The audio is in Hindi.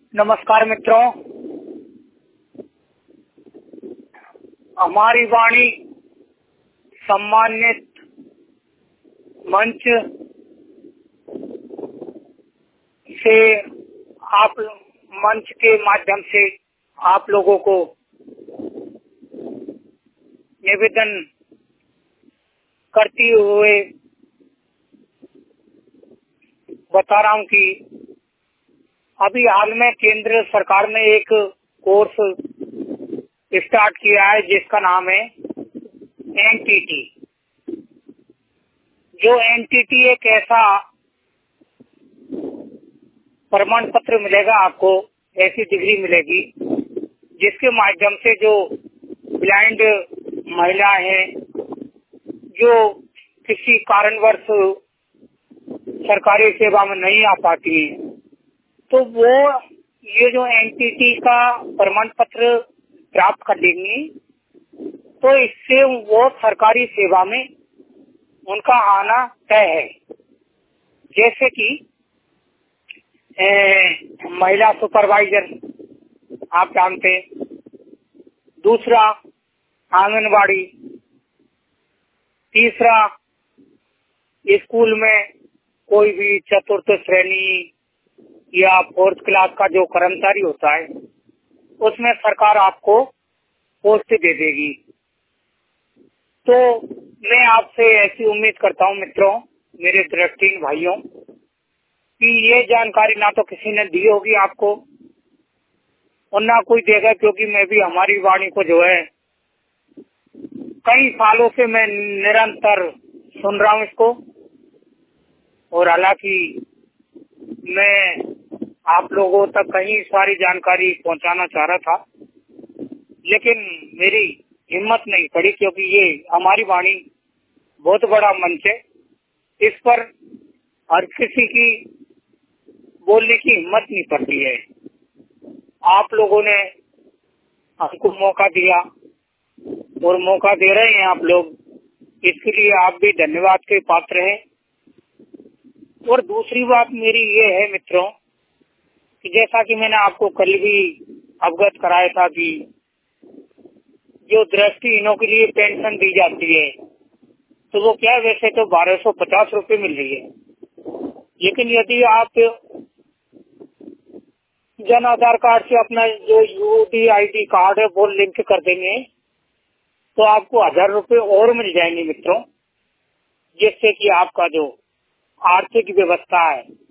नमस्कार मित्रों, हमारी वाणी सम्मानित मंच से आप मंच के माध्यम से आप लोगों को निवेदन करते हुए बता रहा हूं कि अभी हाल में केंद्र सरकार ने एक कोर्स स्टार्ट किया है जिसका नाम है एनटीटी। जो एनटीटी एक ऐसा प्रमाण पत्र मिलेगा आपको, ऐसी डिग्री मिलेगी जिसके माध्यम से जो ब्लाइंड महिलाएं हैं जो किसी कारणवश सरकारी सेवा में नहीं आ पाती है, तो वो ये जो एनटीटी का प्रमाण पत्र प्राप्त कर लेंगी, तो इससे वो सरकारी सेवा में उनका आना तय है। जैसे कि महिला सुपरवाइजर आप जानते हैं, दूसरा आंगनबाड़ी, तीसरा स्कूल में कोई भी चतुर्थ श्रेणी या फोर्थ क्लास का जो कर्मचारी होता है उसमें सरकार आपको पोस्ट दे देगी। तो मैं आपसे ऐसी उम्मीद करता हूं मित्रों, मेरे दृष्टिहीन भाइयों, कि ये जानकारी ना तो किसी ने दी होगी आपको और ना कोई देगा, क्योंकि मैं भी हमारी वाणी को जो है कई सालों से मैं निरंतर सुन रहा हूं इसको, और हालांकि मैं आप लोगों तक कई सारी जानकारी पहुंचाना चाह रहा था, लेकिन मेरी हिम्मत नहीं पड़ी, क्योंकि ये हमारी वाणी बहुत बड़ा मंच है, इस पर हर किसी की बोलने की हिम्मत नहीं पड़ती है। आप लोगों ने हमको मौका दिया और मौका दे रहे हैं आप लोग, इसके लिए आप भी धन्यवाद के पात्र हैं। और दूसरी बात मेरी ये है मित्रों कि जैसा कि मैंने आपको कल भी अवगत कराया था कि जो दृष्टिहीनों के लिए पेंशन दी जाती है, तो वो क्या है, वैसे तो 1250 रुपए मिल रही है, लेकिन यदि आप जन आधार कार्ड से अपना जो यूडीआईडी कार्ड है वो लिंक कर देंगे तो आपको 1000 रुपए और मिल जाएंगे मित्रों, जिससे कि आपका जो आर्थिक व्यवस्था है